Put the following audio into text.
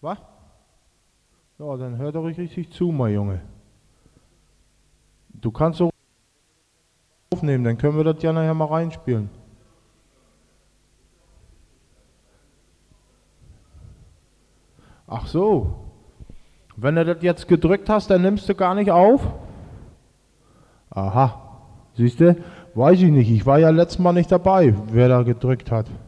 Was? Ja, dann hör doch richtig zu, mein Junge. Du kannst doch aufnehmen, dann können wir das ja nachher mal reinspielen. Ach so. Wenn du das jetzt gedrückt hast, dann nimmst du gar nicht auf? Aha. Siehst du? Weiß ich nicht. Ich war ja letztes Mal nicht dabei, wer da gedrückt hat.